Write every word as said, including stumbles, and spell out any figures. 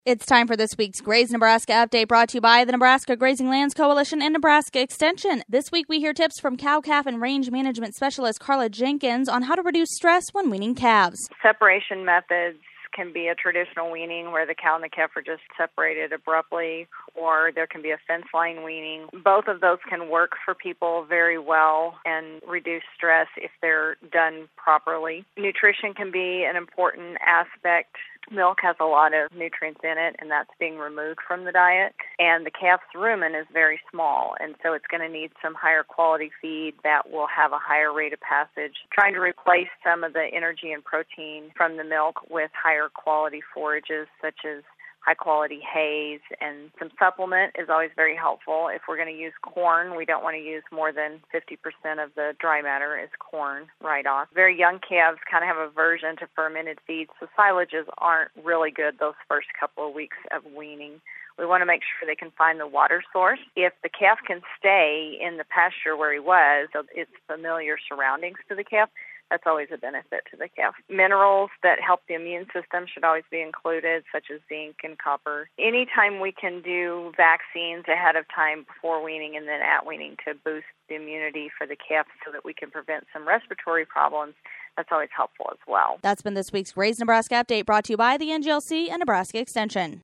It's time for this week's Graze Nebraska Update, brought to you by the Nebraska Grazing Lands Coalition and Nebraska Extension. This week we hear tips from cow, calf, and range management specialist Carla Jenkins on how to reduce stress when weaning calves. Separation methods can be a traditional weaning where the cow and the calf are just separated abruptly, or there can be a fence line weaning. Both of those can work for people very well and reduce stress if they're done properly. Nutrition can be an important aspect. Milk has a lot of nutrients in it, and that's being removed from the diet. And the calf's rumen is very small, and so it's going to need some higher quality feed that will have a higher rate of passage. Trying to replace some of the energy and protein from the milk with higher quality forages, such as high-quality hays, and some supplement is always very helpful. If we're going to use corn, we don't want to use more than fifty percent of the dry matter as corn right off. Very young calves kind of have aversion to fermented feeds, so silages aren't really good those first couple of weeks of weaning. We want to make sure they can find the water source. If the calf can stay in the pasture where he was, so it's familiar surroundings to the calf, that's always a benefit to the calf. Minerals that help the immune system should always be included, such as zinc and copper. Anytime we can do vaccines ahead of time before weaning and then at weaning to boost the immunity for the calf so that we can prevent some respiratory problems, that's always helpful as well. That's been this week's Graze Nebraska Update, brought to you by the N G L C and Nebraska Extension.